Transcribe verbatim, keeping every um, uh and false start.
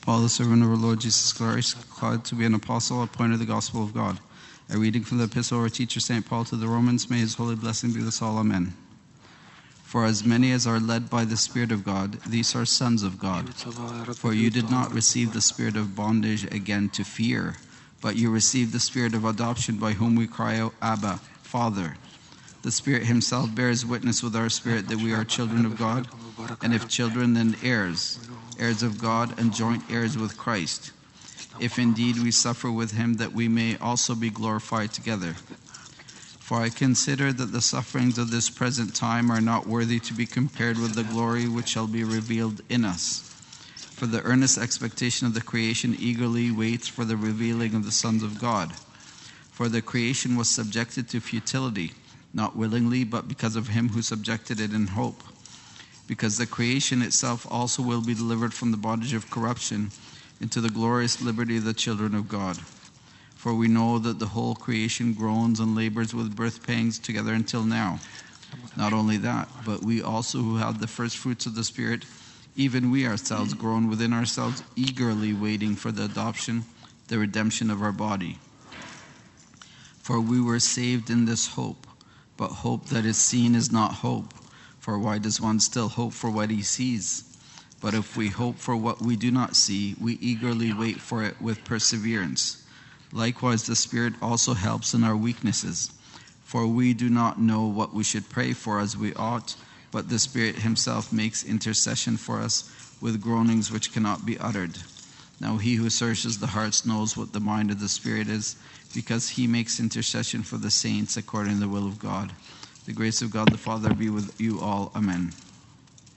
Paul, the servant of our Lord Jesus Christ, called to be an apostle, appointed the gospel of God. A reading from the epistle of our teacher Saint Paul to the Romans. May his holy blessing be with us all. Amen. For as many as are led by the Spirit of God, these are sons of God. For you did not receive the spirit of bondage again to fear, but you received the spirit of adoption, by whom we cry out, Abba, Father. The Spirit himself bears witness with our spirit that we are children of God, and if children, then heirs, heirs of God and joint heirs with Christ, if indeed we suffer with him, that we may also be glorified together. For I consider that the sufferings of this present time are not worthy to be compared with the glory which shall be revealed in us. For the earnest expectation of the creation eagerly waits for the revealing of the sons of God. For the creation was subjected to futility, not willingly, but because of him who subjected it in hope. Because the creation itself also will be delivered from the bondage of corruption into the glorious liberty of the children of God. For we know that the whole creation groans and labors with birth pangs together until now. Not only that, but we also who have the first fruits of the Spirit, even we ourselves groan within ourselves, eagerly waiting for the adoption, the redemption of our body. For we were saved in this hope. But hope that is seen is not hope. For why does one still hope for what he sees? But if we hope for what we do not see, we eagerly wait for it with perseverance. Likewise, the Spirit also helps in our weaknesses. For we do not know what we should pray for as we ought, but the Spirit himself makes intercession for us with groanings which cannot be uttered. Now he who searches the hearts knows what the mind of the Spirit is, because he makes intercession for the saints according to the will of God. The grace of God the Father be with you all. Amen.